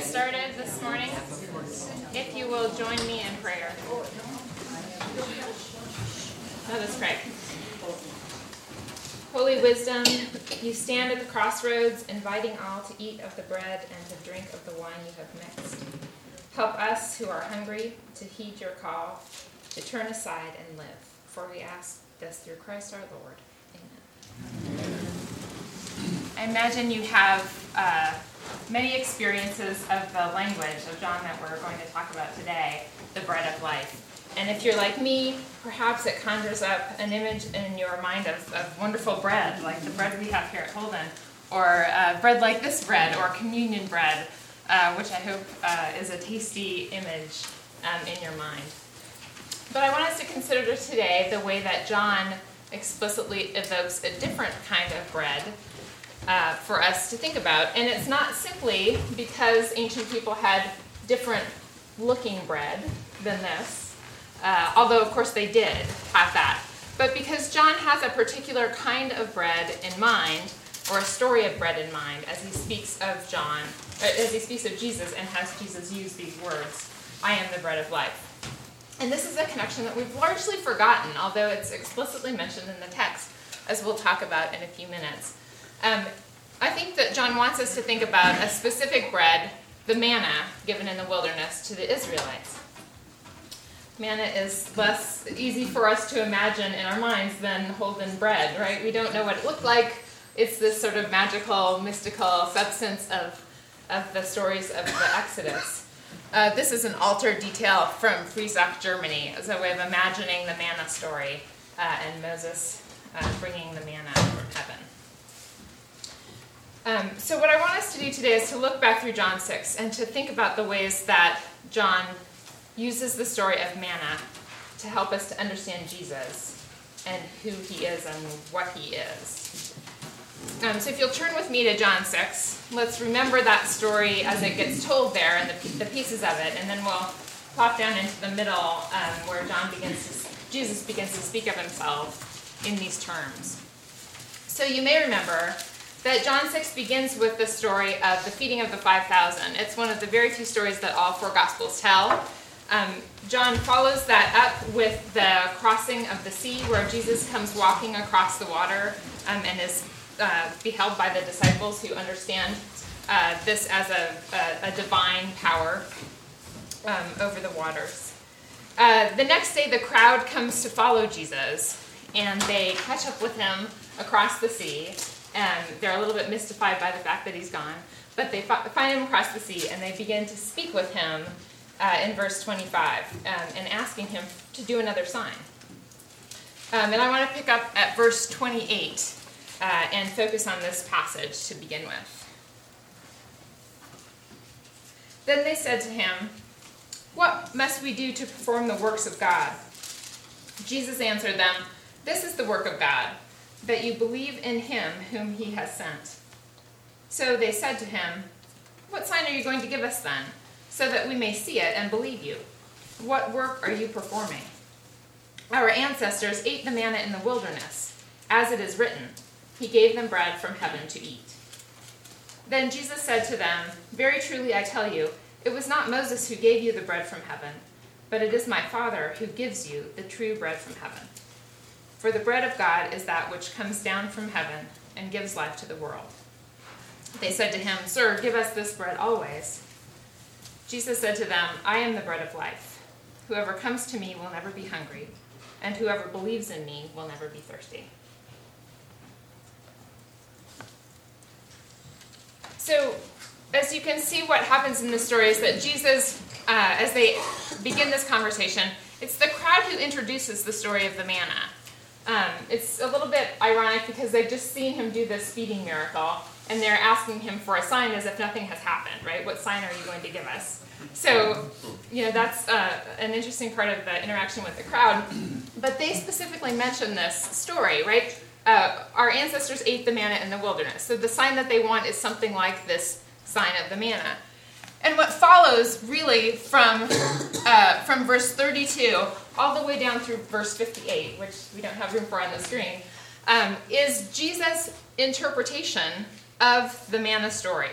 started this morning, if you will join me in prayer. Let us pray. Holy Wisdom, you stand at the crossroads, inviting all to eat of the bread and to drink of the wine you have mixed. Help us who are hungry to heed your call, to turn aside and live. For we ask this through Christ our Lord. Amen. I imagine you have many experiences of the language of John that we're going to talk about today, the bread of life. And if you're like me, perhaps it conjures up an image in your mind of wonderful bread, like the bread we have here at Holden, or bread like this bread, or communion bread, which I hope is a tasty image in your mind. But I want us to consider today the way that John explicitly evokes a different kind of bread for us to think about. And it's not simply because ancient people had different looking bread than this, although of course they did have that, but because John has a particular kind of bread in mind, or a story of bread in mind, as he speaks of Jesus and has Jesus use these words, I am the bread of life. And this is a connection that we've largely forgotten, although it's explicitly mentioned in the text, as we'll talk about in a few minutes. I think that John wants us to think about a specific bread, the manna given in the wilderness to the Israelites. Manna is less easy for us to imagine in our minds than Holden bread, right? We don't know what it looked like. It's this sort of magical, mystical substance of the stories of the Exodus. This is an altered detail from Friesack, Germany, as a way of imagining the manna story and Moses bringing the manna from heaven. So what I want us to do today is to look back through John 6 and to think about the ways that John uses the story of manna to help us to understand Jesus and who he is and what he is. So if you'll turn with me to John 6, let's remember that story as it gets told there and the pieces of it, and then we'll pop down into the middle where Jesus begins to speak of himself in these terms. So you may remember that John 6 begins with the story of the feeding of the 5,000. It's one of the very few stories that all four Gospels tell. John follows that up with the crossing of the sea, where Jesus comes walking across the water and is beheld by the disciples who understand this as a divine power over the waters. The next day, the crowd comes to follow Jesus, and they catch up with him across the sea. And they're a little bit mystified by the fact that he's gone, but they find him across the sea, and they begin to speak with him in verse 25 and asking him to do another sign. And I want to pick up at verse 28 and focus on this passage to begin with. Then they said to him, "What must we do to perform the works of God?" Jesus answered them, "This is the work of God, that you believe in him whom he has sent." So they said to him, "What sign are you going to give us then, so that we may see it and believe you? What work are you performing? Our ancestors ate the manna in the wilderness. As it is written, he gave them bread from heaven to eat." Then Jesus said to them, "Very truly I tell you, it was not Moses who gave you the bread from heaven, but it is my Father who gives you the true bread from heaven. For the bread of God is that which comes down from heaven and gives life to the world." They said to him, "Sir, give us this bread always." Jesus said to them, "I am the bread of life. Whoever comes to me will never be hungry, and whoever believes in me will never be thirsty." So, as you can see, what happens in this story is that Jesus, as they begin this conversation, it's the crowd who introduces the story of the manna. It's a little bit ironic because they've just seen him do this feeding miracle, and they're asking him for a sign as if nothing has happened, right? What sign are you going to give us? So, that's an interesting part of the interaction with the crowd. But they specifically mention this story, right? Our ancestors ate the manna in the wilderness. So the sign that they want is something like this sign of the manna. And what follows really from verse 32 all the way down through verse 58, which we don't have room for on the screen, is Jesus' interpretation of the manna story.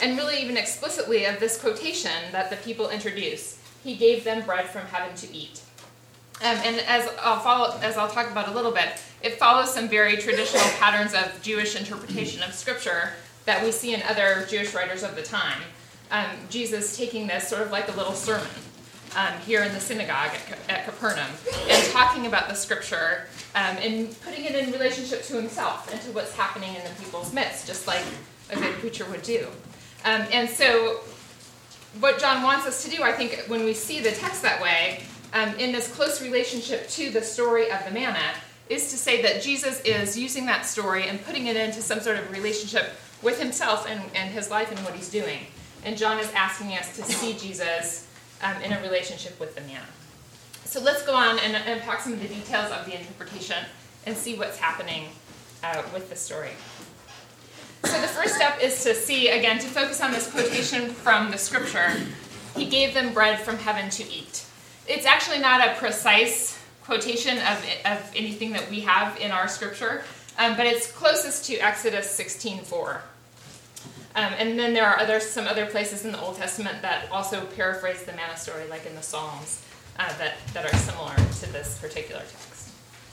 and really even explicitly of this quotation that the people introduce. He gave them bread from heaven to eat. And as I'll talk about a little bit, it follows some very traditional patterns of Jewish interpretation of Scripture that we see in other Jewish writers of the time. Jesus taking this sort of like a little sermon here in the synagogue at Capernaum, and talking about the Scripture and putting it in relationship to himself and to what's happening in the people's midst, just like a good preacher would do. And so what John wants us to do, I think, when we see the text that way, in this close relationship to the story of the manna, is to say that Jesus is using that story and putting it into some sort of relationship with himself and his life and what he's doing. And John is asking us to see Jesus in a relationship with the manna. So let's go on and unpack some of the details of the interpretation and see what's happening with the story. So the first step is to see, again, to focus on this quotation from the Scripture. He gave them bread from heaven to eat. It's actually not a precise quotation of anything that we have in our Scripture, but it's closest to Exodus 16:4. And then there are some other places in the Old Testament that also paraphrase the manna story, like in the Psalms, that are similar to this particular text.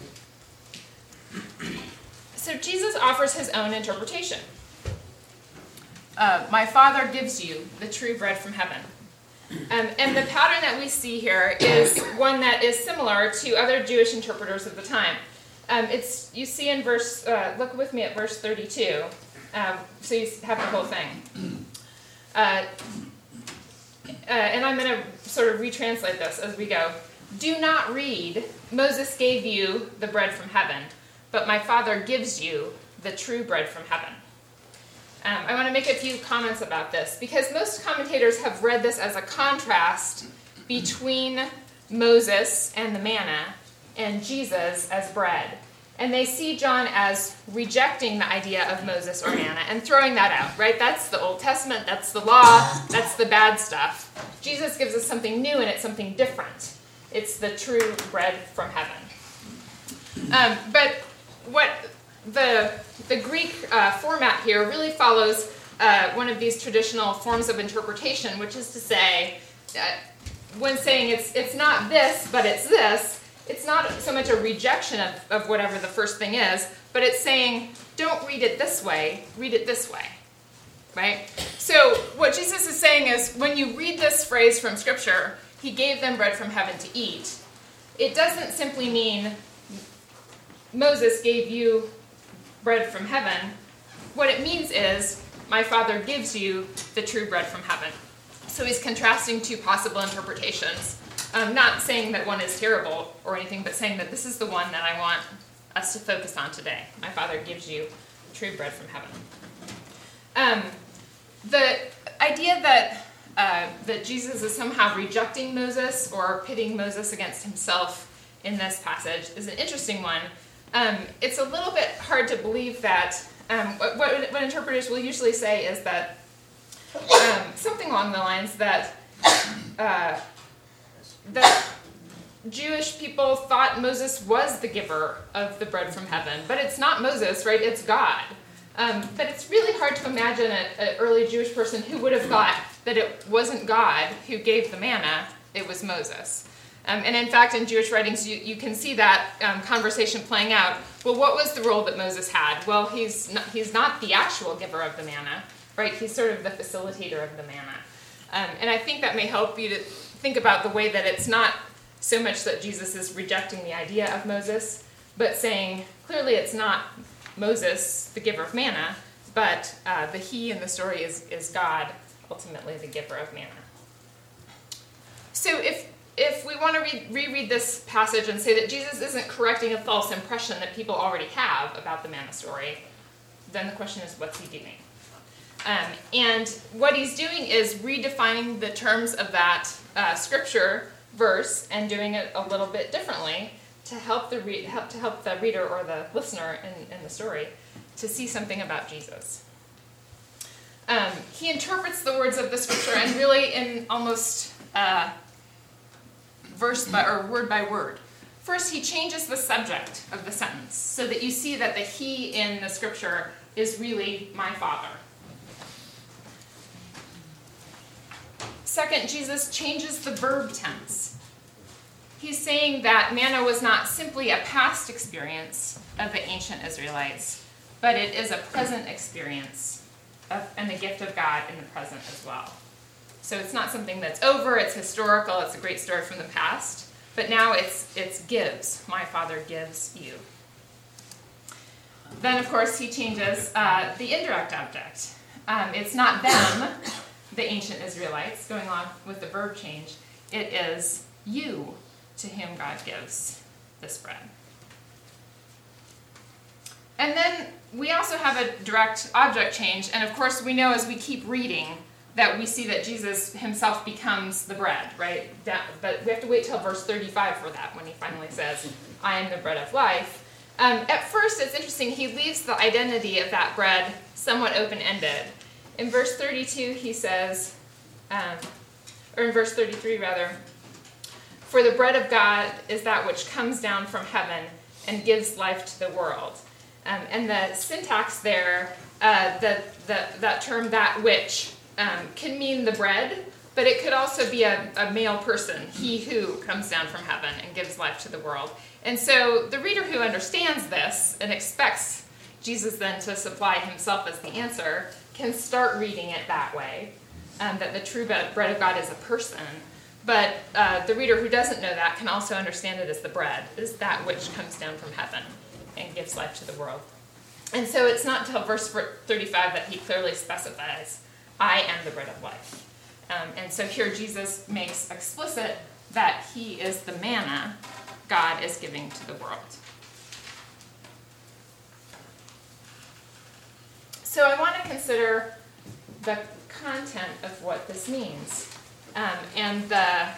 So Jesus offers his own interpretation. My Father gives you the true bread from heaven. And the pattern that we see here is one that is similar to other Jewish interpreters of the time. You see in verse, look with me at verse 32, so you have the whole thing. And I'm going to sort of retranslate this as we go. Do not read, Moses gave you the bread from heaven, but my Father gives you the true bread from heaven. I want to make a few comments about this, because most commentators have read this as a contrast between Moses and the manna and Jesus as bread. And they see John as rejecting the idea of Moses or manna and throwing that out, right? That's the Old Testament, that's the law, that's the bad stuff. Jesus gives us something new, and it's something different. It's the true bread from heaven. But what the Greek format here really follows one of these traditional forms of interpretation, which is to say, when saying it's not this, but it's this, it's not so much a rejection of whatever the first thing is, but it's saying, don't read it this way, read it this way, right? So what Jesus is saying is, when you read this phrase from Scripture, he gave them bread from heaven to eat, it doesn't simply mean Moses gave you bread from heaven. What it means is, my Father gives you the true bread from heaven. So he's contrasting two possible interpretations. Not saying that one is terrible or anything, but saying that this is the one that I want us to focus on today. My Father gives you true bread from heaven. The idea that Jesus is somehow rejecting Moses or pitting Moses against himself in this passage is an interesting one. It's a little bit hard to believe that what interpreters will usually say is that something along the lines that Jewish people thought Moses was the giver of the bread from heaven, but it's not Moses, right? It's God. But it's really hard to imagine an early Jewish person who would have thought that it wasn't God who gave the manna, it was Moses. And in fact, in Jewish writings, you can see that conversation playing out. Well, what was the role that Moses had? Well, he's not the actual giver of the manna, right? He's sort of the facilitator of the manna. And I think that may help you to think about the way that it's not so much that Jesus is rejecting the idea of Moses, but saying, clearly it's not Moses, the giver of manna, but the he in the story is God, ultimately the giver of manna. So if we want to reread this passage and say that Jesus isn't correcting a false impression that people already have about the manna story, then the question is, what's he doing? And what he's doing is redefining the terms of that scripture verse and doing it a little bit differently to help the reader or the listener in the story to see something about Jesus. He interprets the words of the scripture, and really in almost word by word. First, he changes the subject of the sentence so that you see that the he in the scripture is really my Father. Second, Jesus changes the verb tense. He's saying that manna was not simply a past experience of the ancient Israelites, but it is a present experience and the gift of God in the present as well. So it's not something that's over, it's historical, it's a great story from the past, but now it's gives. My Father gives you. Then, of course, he changes the indirect object. It's not them, the ancient Israelites, going along with the verb change. It is you to whom God gives this bread. And then we also have a direct object change. And of course, we know as we keep reading that we see that Jesus himself becomes the bread, right? But we have to wait till verse 35 for that, when he finally says, I am the bread of life. At first, it's interesting, he leaves the identity of that bread somewhat open-ended. In verse 32, he says, or in verse 33 rather, for the bread of God is that which comes down from heaven and gives life to the world. And the syntax there, that term, that which, can mean the bread, but it could also be a male person, he who comes down from heaven and gives life to the world. And so the reader who understands this and expects Jesus then to supply himself as the answer can start reading it that way, that the true bread of God is a person. But the reader who doesn't know that can also understand it as the bread, is that which comes down from heaven and gives life to the world. And so it's not until verse 35 that he clearly specifies, I am the bread of life. And so here Jesus makes explicit that he is the manna God is giving to the world. So I want to consider the content of what this means, and the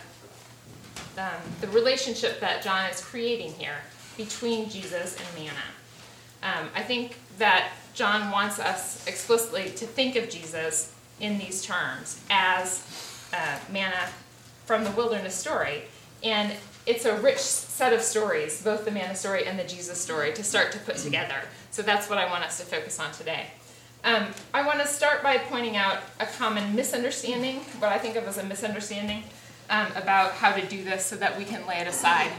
relationship that John is creating here between Jesus and manna. I think that John wants us explicitly to think of Jesus in these terms as manna from the wilderness story. And it's a rich set of stories, both the manna story and the Jesus story, to start to put together. So that's what I want us to focus on today. I want to start by pointing out a common misunderstanding, what I think of as a misunderstanding, about how to do this so that we can lay it aside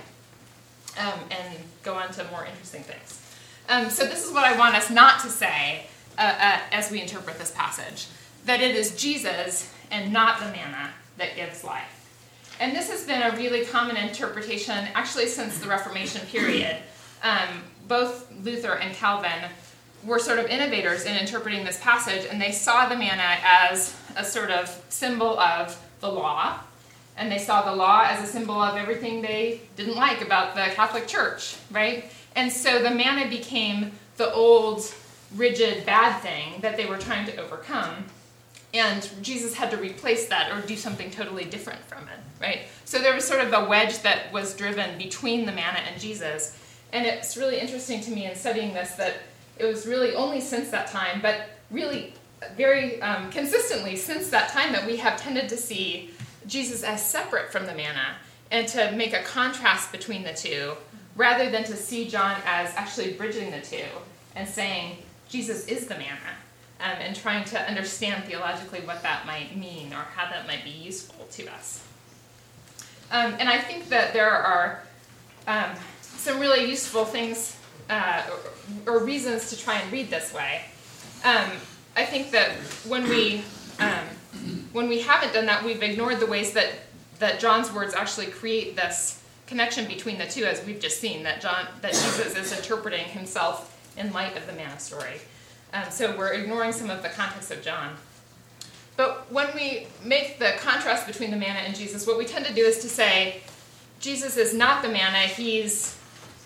and go on to more interesting things. So this is what I want us not to say as we interpret this passage, that it is Jesus and not the manna that gives life. And this has been a really common interpretation, actually since the Reformation period. Both Luther and Calvin were sort of innovators in interpreting this passage, and they saw the manna as a sort of symbol of the law, and they saw the law as a symbol of everything they didn't like about the Catholic Church, right? And so the manna became the old, rigid, bad thing that they were trying to overcome. And Jesus had to replace that or do something totally different from it, right? So there was sort of a wedge that was driven between the manna and Jesus. And it's really interesting to me in studying this that it was really only since that time, but really very consistently since that time, that we have tended to see Jesus as separate from the manna and to make a contrast between the two, rather than to see John as actually bridging the two and saying Jesus is the manna. And trying to understand theologically what that might mean or how that might be useful to us. And I think that there are some really useful things or reasons to try and read this way. I think that when we haven't done that, we've ignored the ways that John's words actually create this connection between the two, as we've just seen, that Jesus is interpreting himself in light of the manna story. So we're ignoring some of the context of John. But when we make the contrast between the manna and Jesus, what we tend to do is to say, Jesus is not the manna, he's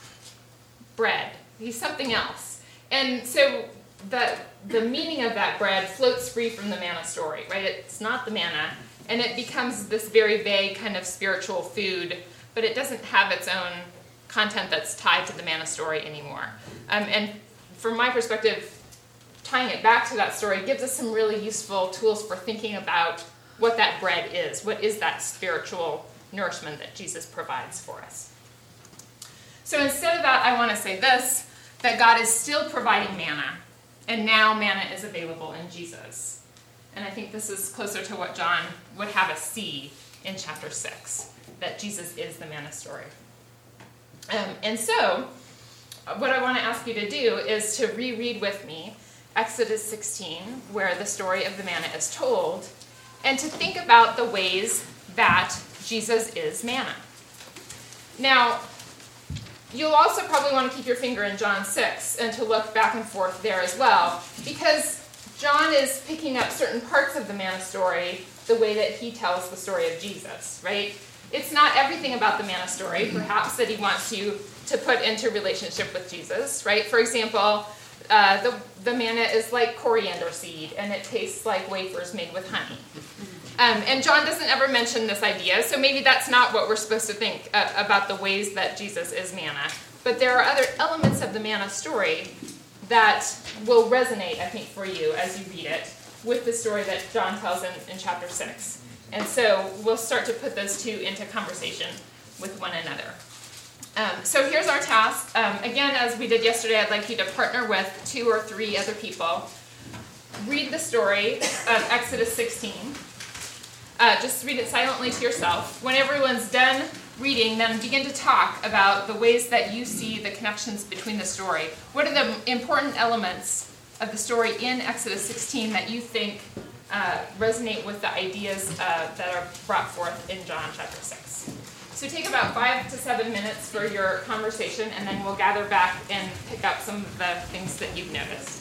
bread. He's something else. And so the meaning of that bread floats free from the manna story, right? It's not the manna, and it becomes this very vague kind of spiritual food, but it doesn't have its own content that's tied to the manna story anymore. And from my perspective, tying it back to that story gives us some really useful tools for thinking about what that bread is. What is that spiritual nourishment that Jesus provides for us? So instead of that, I want to say this, that God is still providing manna, and now manna is available in Jesus. And I think this is closer to what John would have us see in chapter 6, that Jesus is the manna story. And so, what I want to ask you to do is to reread with me Exodus 16, where the story of the manna is told, and to think about the ways that Jesus is manna. Now, you'll also probably want to keep your finger in John 6 and to look back and forth there as well, because John is picking up certain parts of the manna story the way that he tells the story of Jesus, right? It's not everything about the manna story, perhaps, that he wants you to put into relationship with Jesus, right? For example, the manna is like coriander seed, and it tastes like wafers made with honey. And John doesn't ever mention this idea, so maybe that's not what we're supposed to think about the ways that Jesus is manna. But there are other elements of the manna story that will resonate, I think, for you as you read it with the story that John tells in chapter 6. And so we'll start to put those two into conversation with one another. So here's our task. Again, as we did yesterday, I'd like you to partner with 2 or 3 other people. Read the story of Exodus 16. Just read it silently to yourself. When everyone's done reading, then begin to talk about the ways that you see the connections between the story. What are the important elements of the story in Exodus 16 that you think resonate with the ideas that are brought forth in John chapter 6? So take about 5 to 7 minutes for your conversation, and then we'll gather back and pick up some of the things that you've noticed.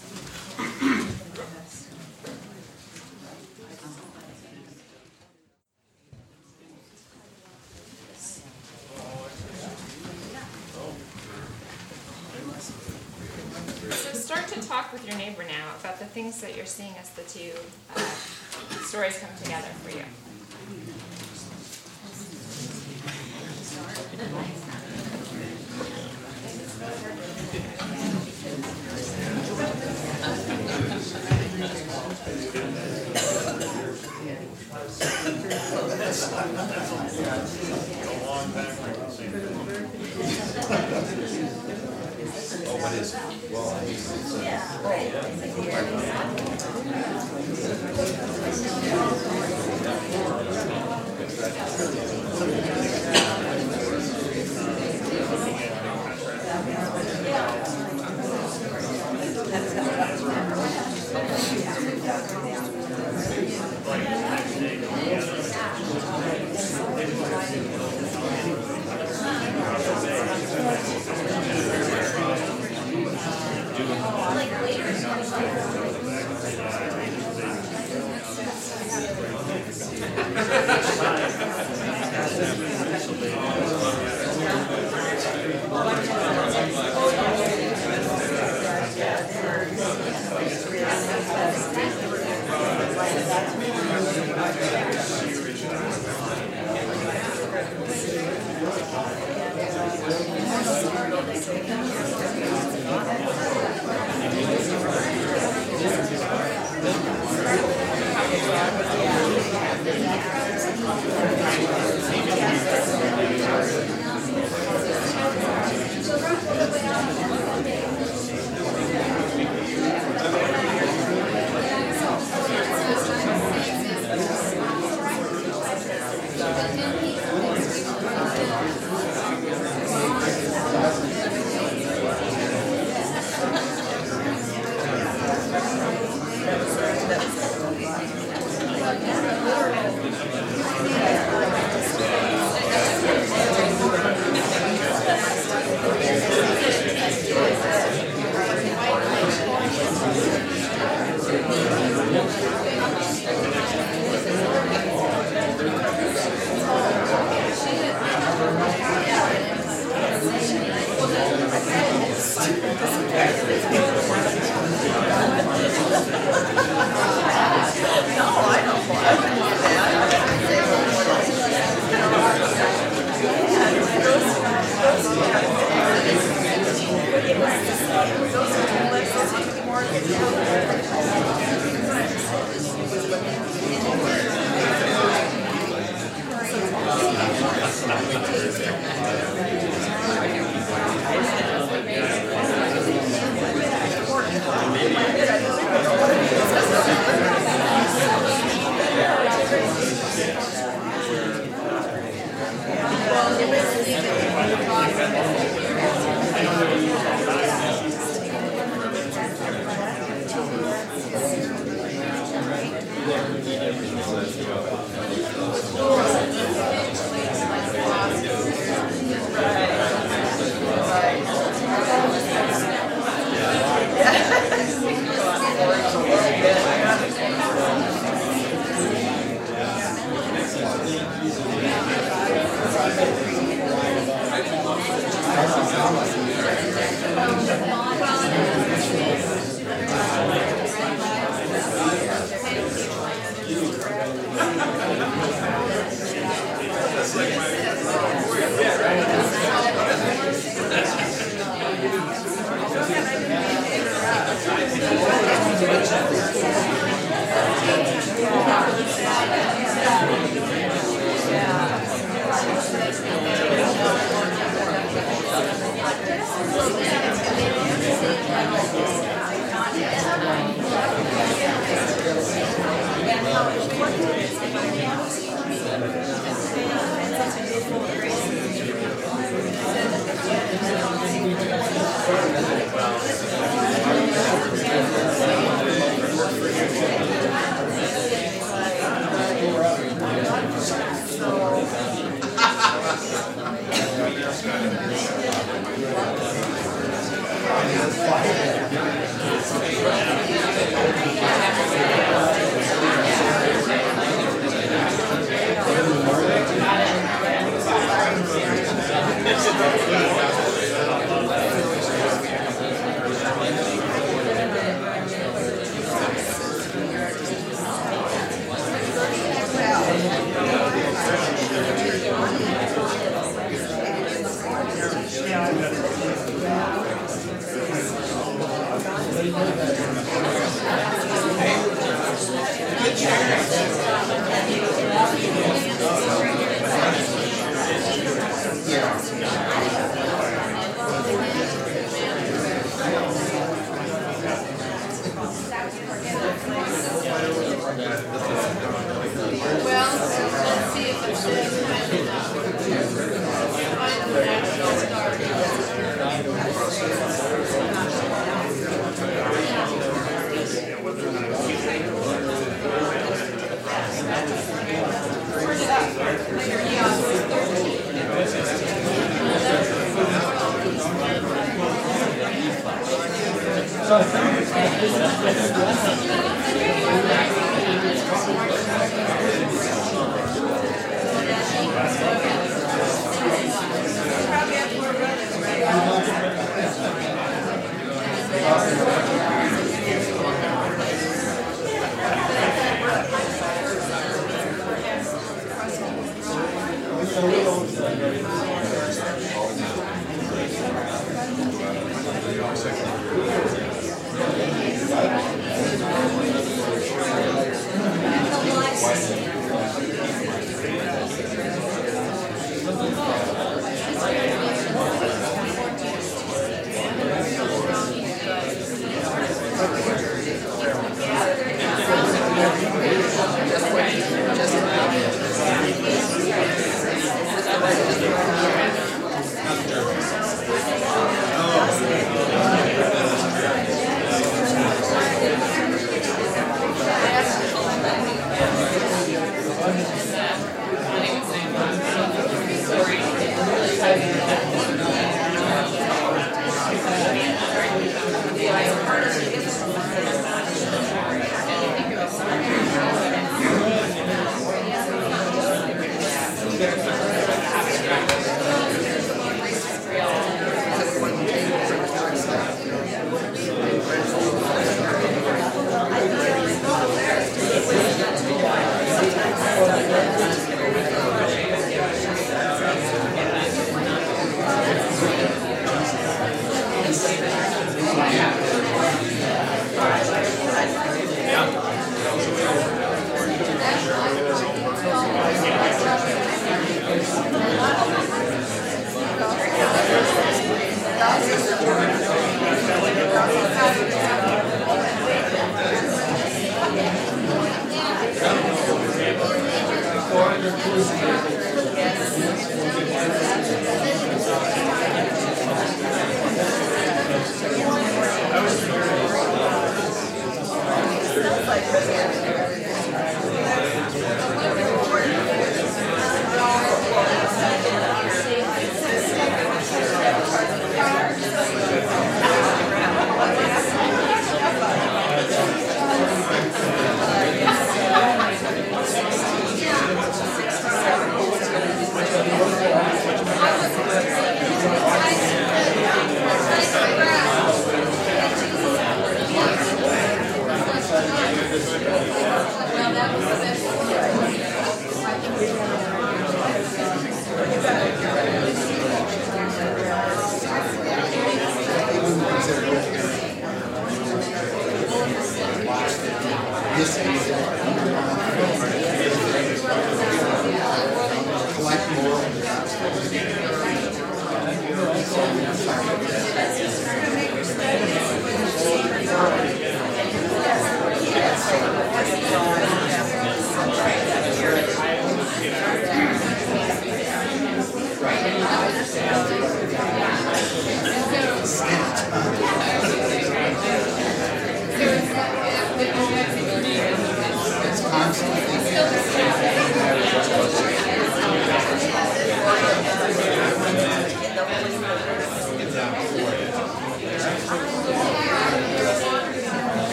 Start to talk with your neighbor now about the things that you're seeing as the two stories come together for you. Oh, what is it? Well, I mean,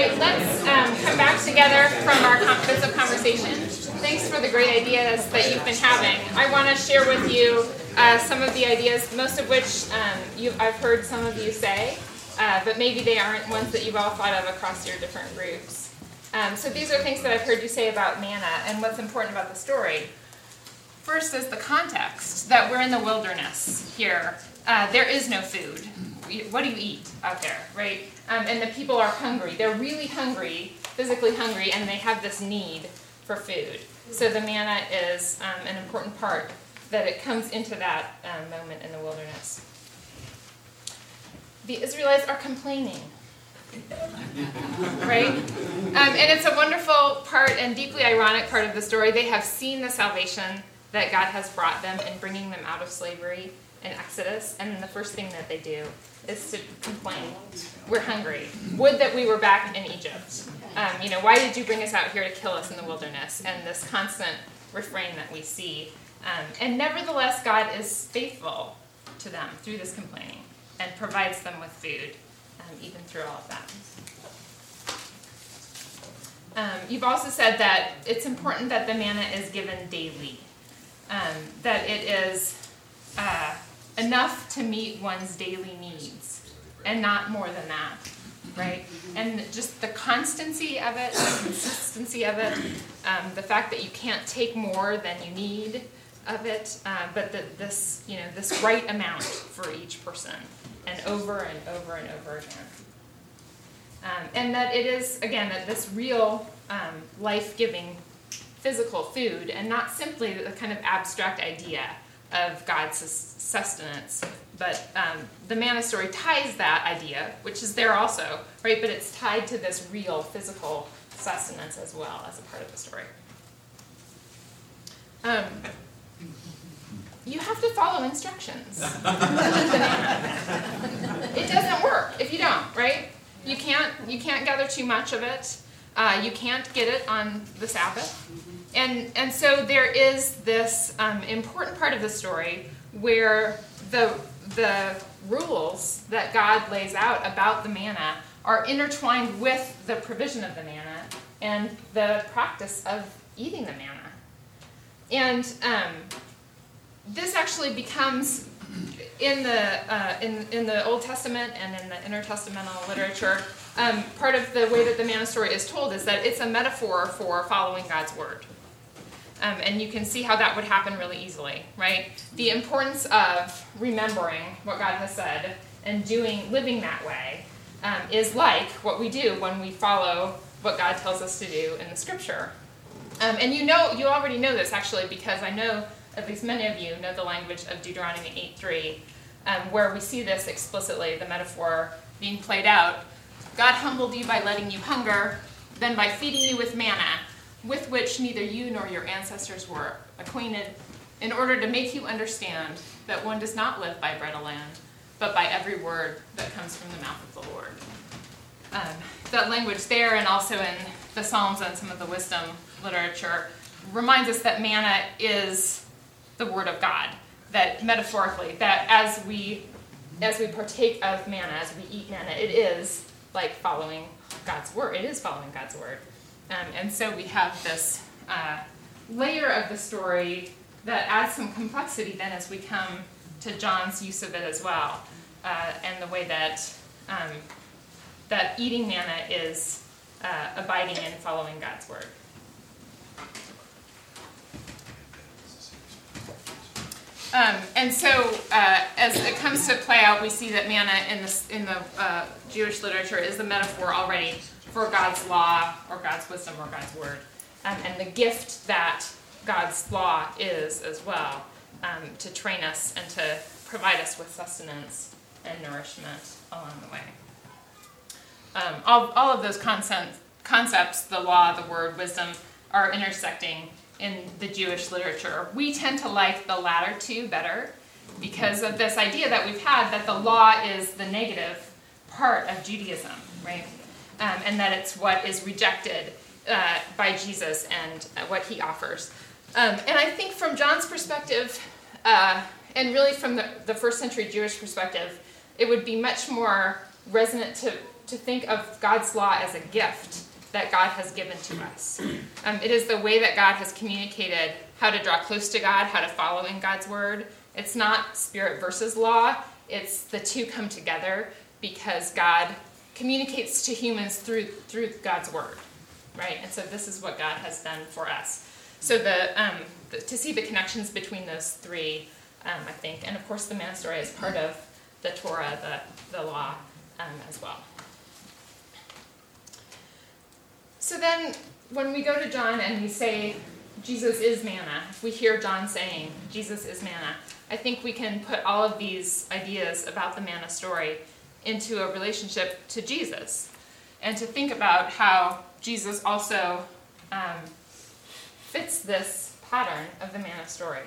right, let's come back together from our bits of conversation. Thanks for the great ideas that you've been having. I want to share with you some of the ideas, most of which I've heard some of you say, but maybe they aren't ones that you've all thought of across your different groups. So these are things that I've heard you say about manna and what's important about the story. First is the context, that we're in the wilderness here. There is no food. What do you eat out there, right? And the people are hungry. They're really hungry, physically hungry, and they have this need for food. So the manna is an important part, that it comes into that moment in the wilderness. The Israelites are complaining, right? And it's a wonderful part and deeply ironic part of the story. They have seen the salvation that God has brought them in bringing them out of slavery in Exodus, and then the first thing that they do is to complain. We're hungry. Would that we were back in Egypt. Why did you bring us out here to kill us in the wilderness? And this constant refrain that we see. And nevertheless, God is faithful to them through this complaining and provides them with food, even through all of that. You've also said that it's important that the manna is given daily, that it is enough to meet one's daily needs and not more than that, right? And just the constancy of it, the consistency of it, the fact that you can't take more than you need of it, but this right amount for each person, and over and over and over again. And that it is, again, that this real life-giving physical food, and not simply the kind of abstract idea of God's sustenance, but the manna story ties that idea, which is there also, right? But it's tied to this real physical sustenance as well as a part of the story. You have to follow instructions. It doesn't work if you don't, right? You can't gather too much of it. You can't get it on the Sabbath. And so there is this important part of the story where the rules that God lays out about the manna are intertwined with the provision of the manna and the practice of eating the manna. And this actually becomes in the Old Testament and in the intertestamental literature, part of the way that the manna story is told is that it's a metaphor for following God's word. And you can see how that would happen really easily, right? The importance of remembering what God has said and living that way is like what we do when we follow what God tells us to do in the Scripture. And you already know this actually, because I know at least many of you know the language of Deuteronomy 8:3, where we see this explicitly, the metaphor being played out. God humbled you by letting you hunger, then by feeding you with manna, with which neither you nor your ancestors were acquainted, in order to make you understand that one does not live by bread alone, but by every word that comes from the mouth of the Lord. That language there, and also in the Psalms and some of the wisdom literature, reminds us that manna is the word of God. That metaphorically, that as we partake of manna, as we eat manna, it is like following God's word. It is following God's word. And so we have this layer of the story that adds some complexity then as we come to John's use of it as well, and the way that that eating manna is abiding and following God's word. And so as it comes to play out, we see that manna in the Jewish literature is the metaphor already for God's law or God's wisdom or God's word, and the gift that God's law is as well, to train us and to provide us with sustenance and nourishment along the way. All of those concepts, the law, the word, wisdom, are intersecting in the Jewish literature. We tend to like the latter two better because of this idea that we've had that the law is the negative part of Judaism, right? And that it's what is rejected by Jesus and what he offers. And I think from John's perspective, and really from the first century Jewish perspective, it would be much more resonant to think of God's law as a gift that God has given to us. It is the way that God has communicated how to draw close to God, how to follow in God's word. It's not spirit versus law. It's the two come together because God communicates to humans through God's word, right? And so this is what God has done for us. So to see the connections between those three, I think, and of course the manna story is part of the Torah, the law, as well. So then, when we go to John and we say, Jesus is manna, if we hear John saying, Jesus is manna, I think we can put all of these ideas about the manna story into a relationship to Jesus, and to think about how Jesus also fits this pattern of the manna story.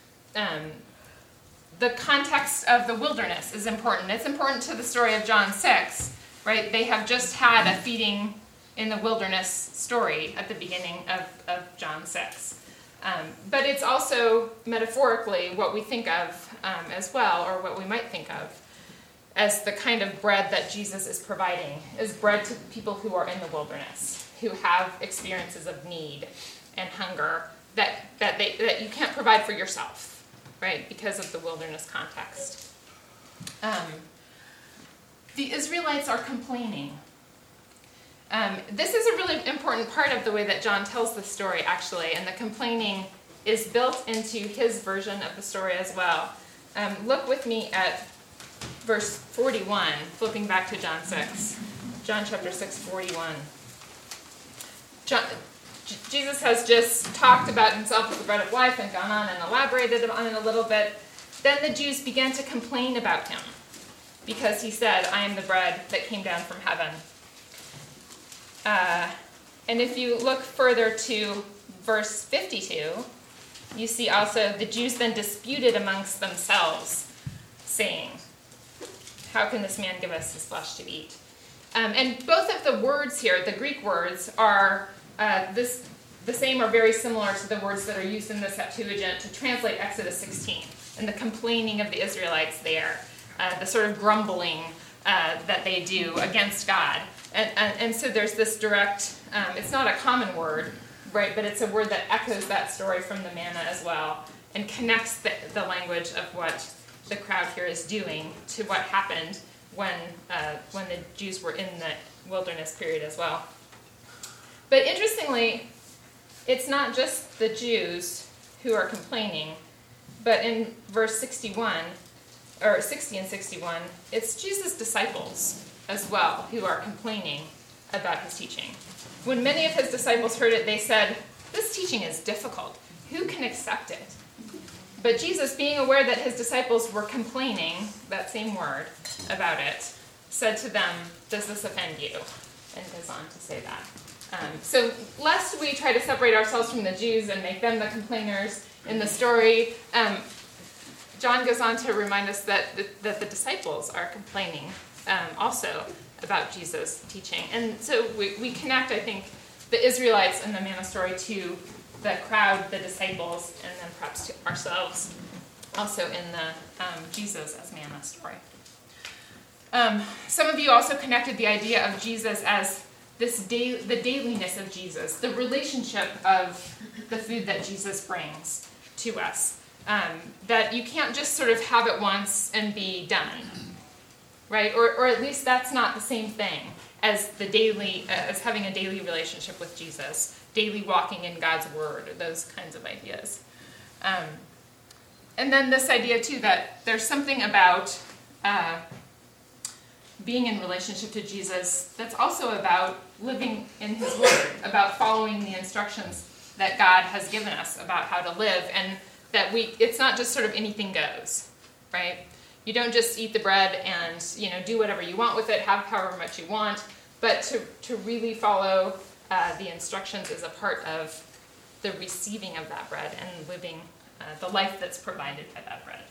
The context of the wilderness is important. It's important to the story of John 6, right? They have just had a feeding in the wilderness story at the beginning of John 6. But it's also metaphorically what we think of as well, or what we might think of as the kind of bread that Jesus is providing, is bread to people who are in the wilderness, who have experiences of need and hunger that you can't provide for yourself, right, because of the wilderness context. The Israelites are complaining. This is a really important part of the way that John tells the story, actually, and the complaining is built into his version of the story as well. Look with me at verse 41, flipping back to John 6. John chapter 6, 41. Jesus has just talked about himself as the bread of life and gone on and elaborated on it a little bit. Then the Jews began to complain about him because he said, I am the bread that came down from heaven. And if you look further to verse 52, you see also the Jews then disputed amongst themselves, saying, how can this man give us his flesh to eat? And both of the words here, the Greek words, are the same or very similar to the words that are used in the Septuagint to translate Exodus 16, and the complaining of the Israelites there, the sort of grumbling that they do against God. And so there's this direct, it's not a common word, right, but it's a word that echoes that story from the manna as well, and connects the language of what the crowd here is doing to what happened when the Jews were in the wilderness period as well. But interestingly, it's not just the Jews who are complaining, but in verse 61, or 60 and 61, it's Jesus' disciples as well who are complaining about his teaching. When many of his disciples heard it, they said, this teaching is difficult. Who can accept it? But Jesus, being aware that his disciples were complaining, that same word, about it, said to them, does this offend you? And goes on to say that. So lest we try to separate ourselves from the Jews and make them the complainers in the story, John goes on to remind us that the disciples are complaining also about Jesus' teaching. And so we connect, I think, the Israelites and the manna story to the crowd, the disciples, and then perhaps to ourselves, also in the Jesus as manna story. Some of you also connected the idea of Jesus as the dailiness of Jesus, the relationship of the food that Jesus brings to us. That you can't just sort of have it once and be done, right? Or at least that's not the same thing as as having a daily relationship with Jesus, daily walking in God's word, those kinds of ideas. And then this idea too that there's something about being in relationship to Jesus that's also about living in his word, about following the instructions that God has given us about how to live, and that it's not just sort of anything goes, right? You don't just eat the bread and, do whatever you want with it, have however much you want, but to really follow the instructions is a part of the receiving of that bread and living the life that's provided by that bread.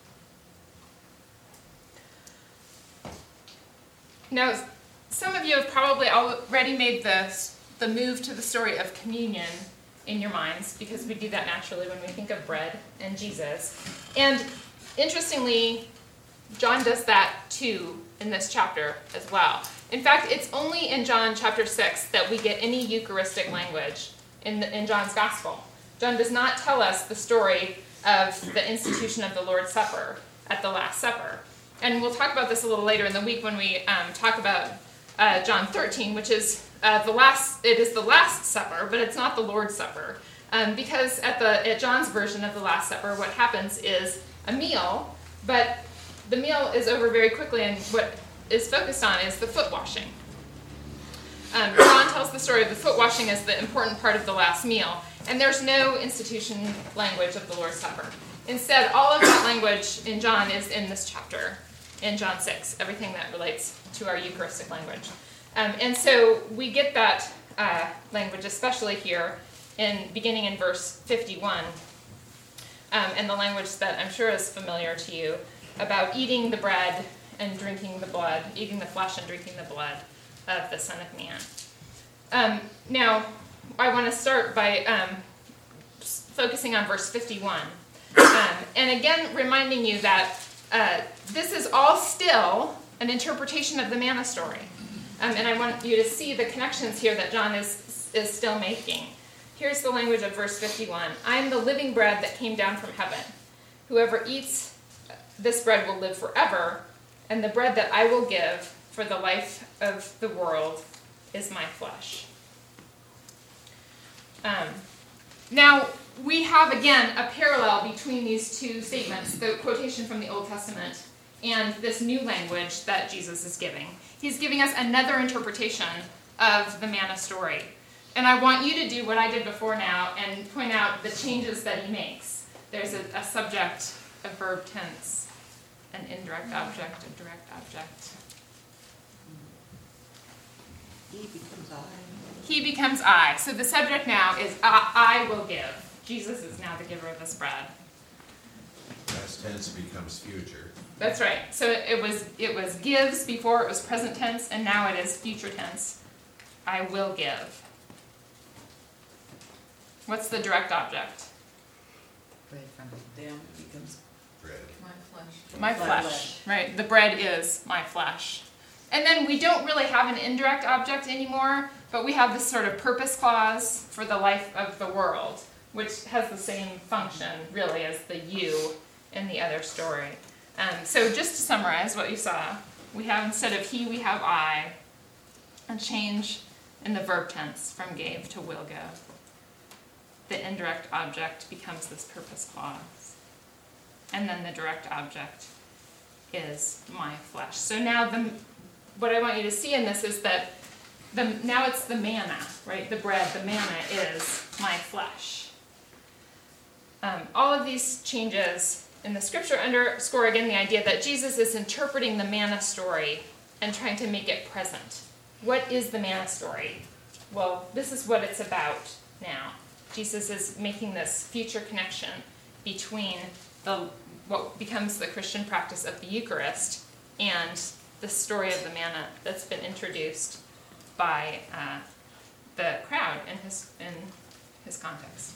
Now, some of you have probably already made the move to the story of communion in your minds, because we do that naturally when we think of bread and Jesus. And interestingly, John does that too in this chapter as well. In fact, it's only in John chapter 6 that we get any Eucharistic language in John's Gospel. John does not tell us the story of the institution of the Lord's Supper at the Last Supper. And we'll talk about this a little later in the week when we talk about John 13, which is it is the Last Supper, but it's not the Lord's Supper. Because at John's version of the Last Supper, what happens is a meal, but the meal is over very quickly, and what is focused on is the foot washing. John tells the story of the foot washing as the important part of the last meal, and there's no institution language of the Lord's Supper. Instead, all of that language in John is in this chapter, in John 6, everything that relates to our Eucharistic language. And so we get that language, especially here, beginning in verse 51, and the language that I'm sure is familiar to you about eating the bread and drinking the blood, eating the flesh and drinking the blood of the Son of Man. Now, I want to start by focusing on verse 51. And again, reminding you that this is all still an interpretation of the manna story. And I want you to see the connections here that John is still making. Here's the language of verse 51. I am the living bread that came down from heaven. Whoever eats this bread will live forever, and the bread that I will give for the life of the world is my flesh. Now, we have, again, a parallel between these two statements, the quotation from the Old Testament and this new language that Jesus is giving. He's giving us another interpretation of the manna story. And I want you to do what I did before now and point out the changes that he makes. There's a subject, a verb tense, an indirect object, a direct object. He becomes I. He becomes I. So the subject now is I will give. Jesus is now the giver of this bread. Past tense becomes future. That's right. So it was gives before, it was present tense, and now it is future tense. I will give. What's the direct object? Bread from them becomes Bread. my flesh. My flesh. Right. The bread is my flesh. And then we don't really have an indirect object anymore, but we have this sort of purpose clause for the life of the world, which has the same function, really, as the you in the other story. So just to summarize what you saw, we have, instead of he, we have I, a change in the verb tense from gave to will give. The indirect object becomes this purpose clause. And then the direct object is my flesh. So now what I want you to see in this is that now it's the manna, right? The bread, the manna is my flesh. All of these changes in the scripture underscore again the idea that Jesus is interpreting the manna story and trying to make it present. What is the manna story? Well, this is what it's about now. Jesus is making this future connection between what becomes the Christian practice of the Eucharist and the story of the manna that's been introduced by the crowd in his context.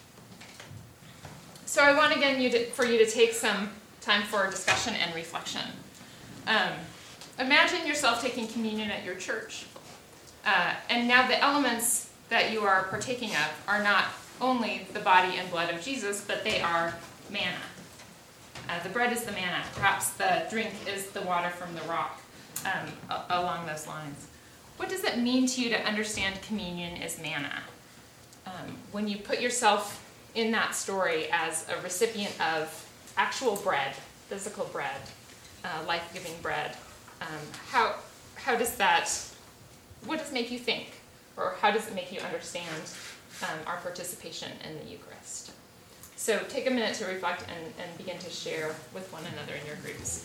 So I want again for you to take some time for discussion and reflection. Imagine yourself taking communion at your church. And now the elements that you are partaking of are not only the body and blood of Jesus, but they are manna. The bread is the manna. Perhaps the drink is the water from the rock, along those lines. What does it mean to you to understand communion is manna? When you put yourself in that story as a recipient of actual bread, physical bread, life-giving bread, how does that, what does it make you think? Or how does it make you understand our participation in the Eucharist? So take a minute to reflect and begin to share with one another in your groups.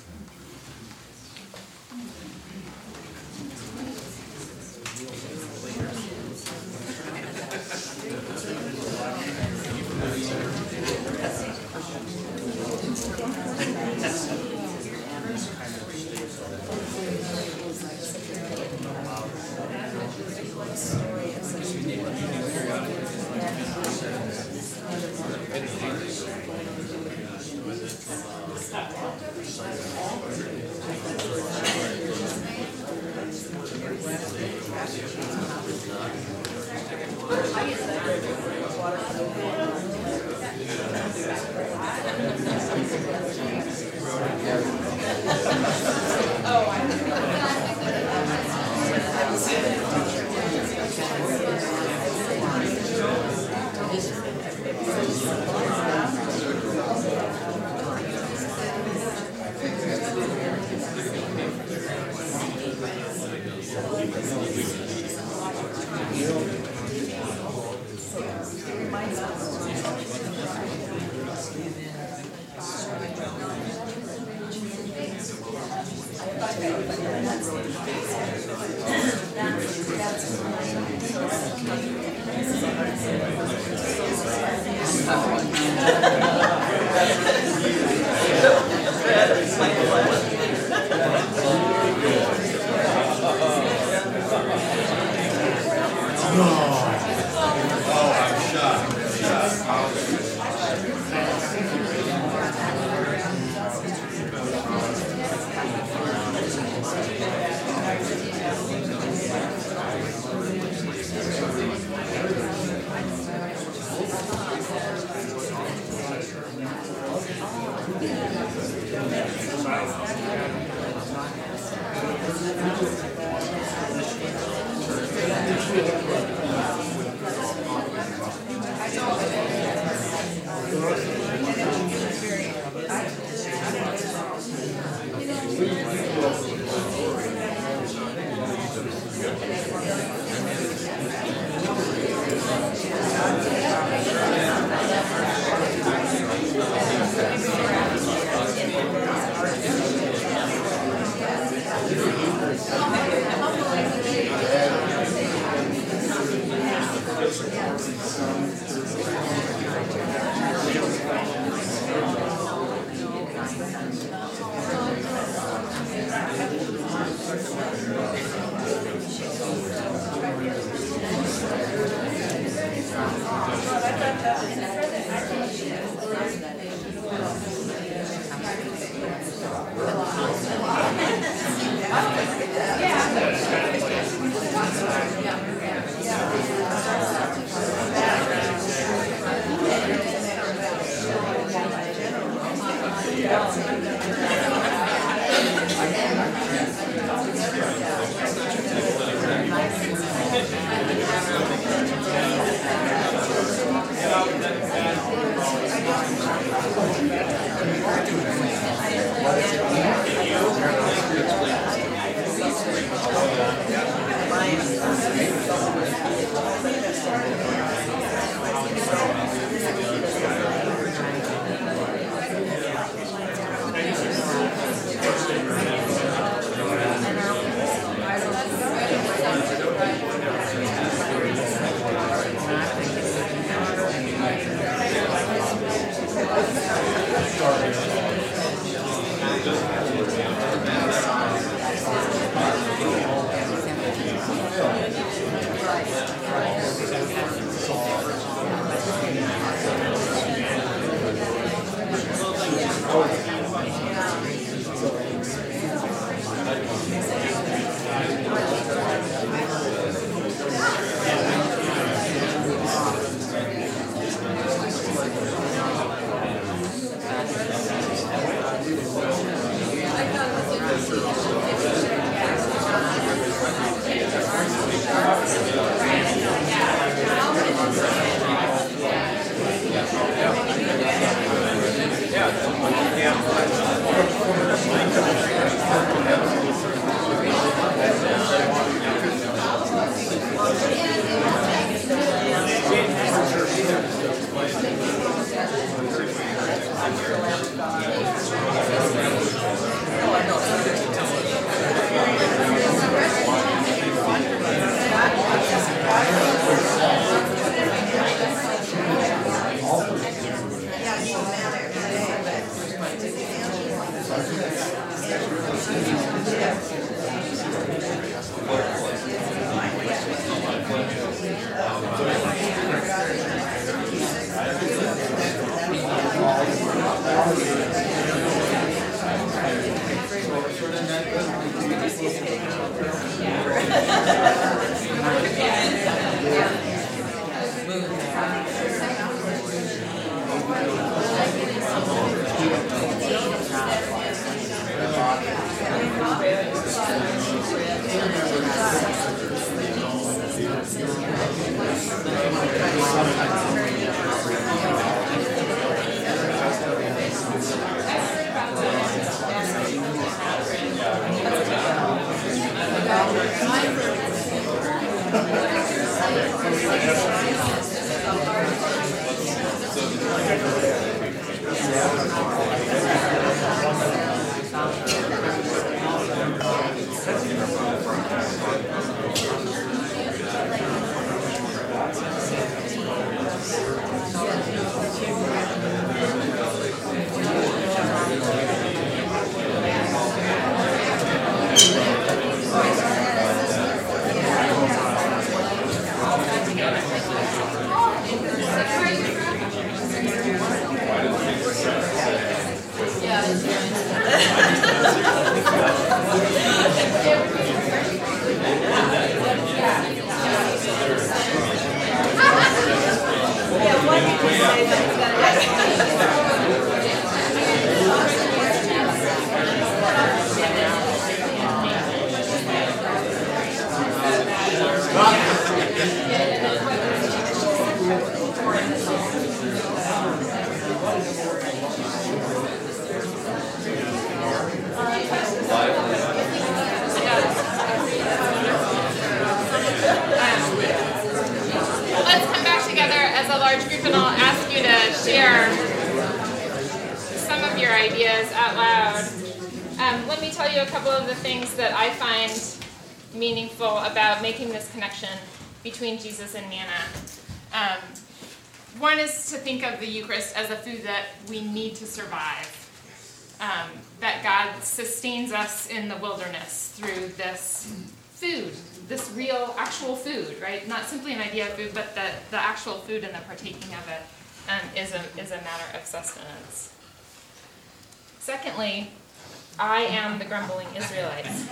ideas out loud. Let me tell you a couple of the things that I find meaningful about making this connection between Jesus and manna. One is to think of the Eucharist as a food that we need to survive. That God sustains us in the wilderness through this food, this real, actual food, right? Not simply an idea of food, but the actual food and the partaking of it is a matter of sustenance. Secondly, I am the grumbling Israelites.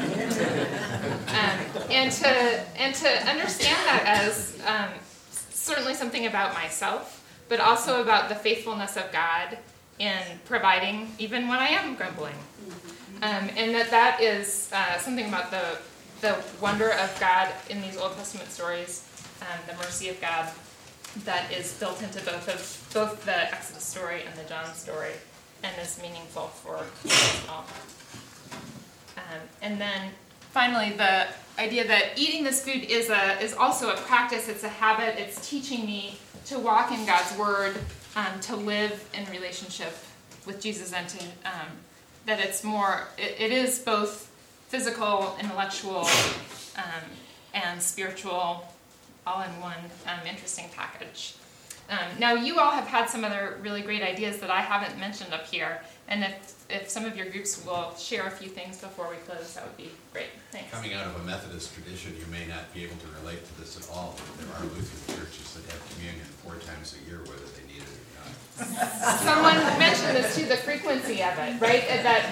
And to understand that as certainly something about myself, but also about the faithfulness of God in providing even when I am grumbling. And that is something about the wonder of God in these Old Testament stories, the mercy of God that is built into both the Exodus story and the John story, and is meaningful for us all. And then finally, the idea that eating this food is also a practice, it's a habit, it's teaching me to walk in God's Word, to live in relationship with Jesus, and to that it is both physical, intellectual, and spiritual, all in one interesting package. Now, you all have had some other really great ideas that I haven't mentioned up here, and if some of your groups will share a few things before we close, that would be great. Thanks. Coming out of a Methodist tradition, you may not be able to relate to this at all, but there are Lutheran churches that have communion 4 times a year, whether they need it or not. Someone mentioned this too, the frequency of it, right?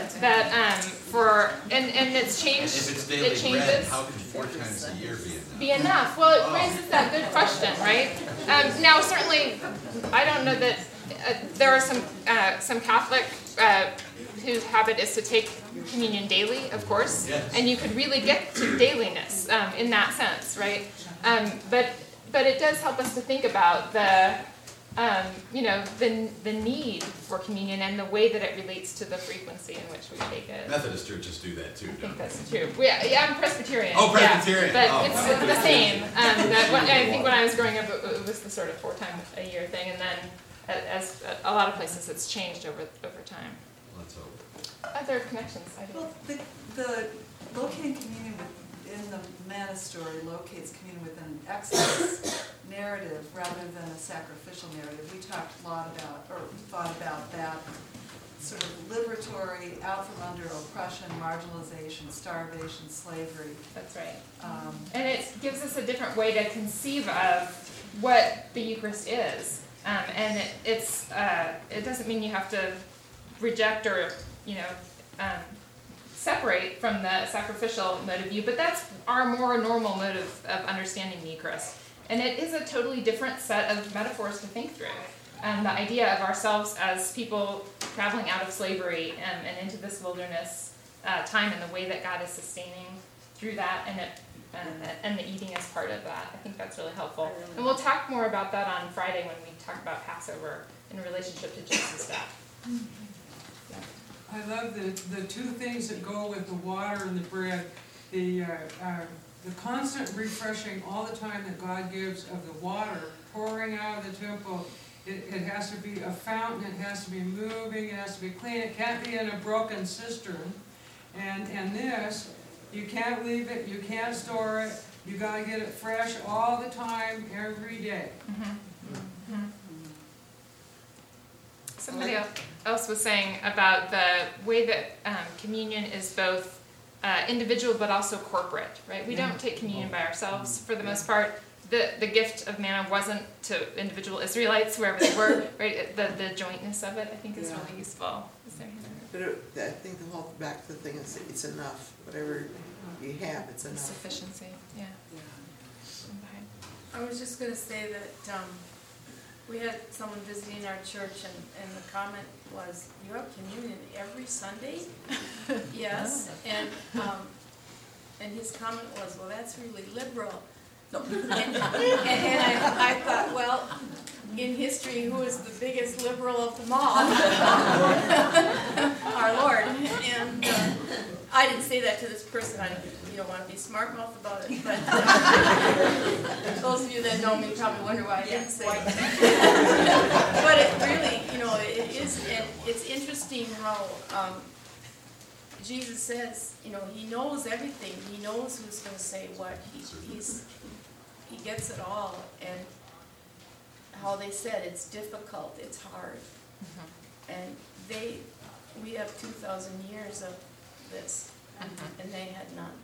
And it's changed. If it's daily it changes. bread, how can 4 times a year be enough? Be enough? Well, it raises that good question, right? Now, certainly, I don't know that there are some Catholic whose habit is to take communion daily, of course, yes. And you could really get to dailiness in that sense, right? But it does help us to think about the need for communion and the way that it relates to the frequency in which we take it. Methodist churches do that too, I think don't they? that's true. I'm Presbyterian. Oh, Presbyterian. Yeah, but Oh. it's the same. I think when I was growing up, it was the sort of 4 times a year thing, and then as a lot of places, it's changed over time. Let's hope. Other connections? Well, the locating communion in the manna story locates communion within an Exodus narrative rather than a sacrificial narrative. We talked a lot about, or thought about that sort of liberatory, out from under oppression, marginalization, starvation, slavery. That's right. And it gives us a different way to conceive of what the Eucharist is. And it doesn't mean you have to reject or, separate from the sacrificial mode of view, but that's our more normal mode of understanding the Eucharist. And it is a totally different set of metaphors to think through. The idea of ourselves as people traveling out of slavery and into this wilderness time, and the way that God is sustaining through that, and the eating as part of that. I think that's really helpful. And we'll talk more about that on Friday when we talk about Passover in relationship to Jesus' death. I love the 2 things that go with the water and the bread. The constant refreshing all the time that God gives of the water pouring out of the temple. It has to be a fountain. It has to be moving. It has to be clean. It can't be in a broken cistern. And this, you can't leave it. You can't store it. You got to get it fresh all the time, every day. Mm-hmm. Mm-hmm. Somebody else was saying about the way that communion is both individual but also corporate, right? We don't take communion by ourselves for the most part. The gift of manna wasn't to individual Israelites, wherever they were, right? The jointness of it, I think, is really useful. Is there But I think the whole back to the thing is it's enough. Whatever you have, it's enough. Sufficiency, yeah. I was just going to say that we had someone visiting our church, and the comment was, "You have communion every Sunday?" Yes, and his comment was, "Well, that's really liberal." And I thought, well, in history, who is the biggest liberal of them all? Our Lord. And I didn't say say that to this person, you don't wanna be smart mouth about it, but those of you that know me probably wonder why I didn't say it. But it really, it is, and it's interesting how, Jesus says, he knows everything, he knows who's gonna say what, he gets it all, and how they said, it's difficult, it's hard. And we have 2,000 years of this, and they had none.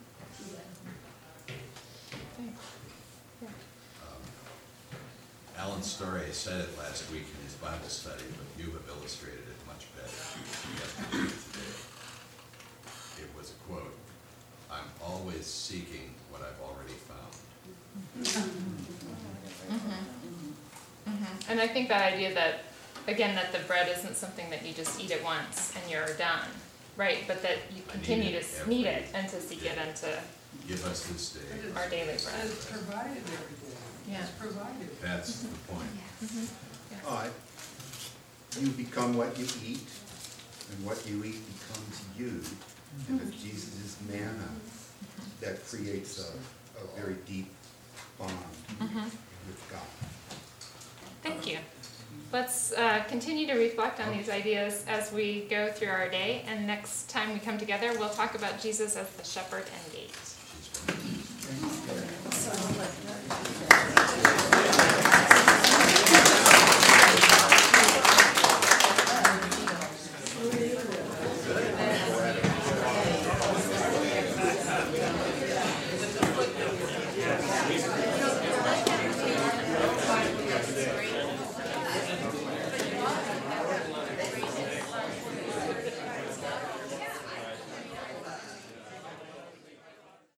Alan Story said it last week in his Bible study, but you have illustrated it much better yesterday and today. It was a quote, "I'm always seeking what I've already found." And I think that idea that, again, that the bread isn't something that you just eat it once and you're done, right? But that you continue to need it and to seek it and to Give us this day. our daily bread. It's provided every day. Yeah. It's provided. That's the point. You become what you eat, and what you eat becomes you. And if Jesus is manna, that creates a very deep bond with God. Thank you. Let's continue to reflect on these ideas as we go through our day, and next time we come together, we'll talk about Jesus as the shepherd and gate. She's